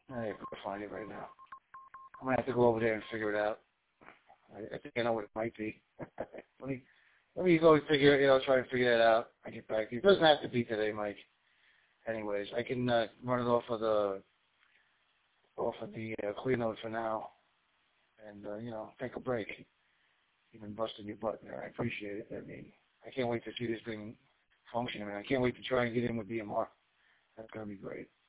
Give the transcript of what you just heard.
I can't find it right now. I'm gonna have to go over there and figure it out. I think I know what it might be. let me go figure, try and figure that out. I get back to you. It doesn't have to be today, Mike. Anyways, I can run it off of the clear note for now, and take a break. You've been busting your butt there. I appreciate it. I mean, I can't wait to see this thing function. I mean, I can't wait to try and get in with BMR. That's gonna be great.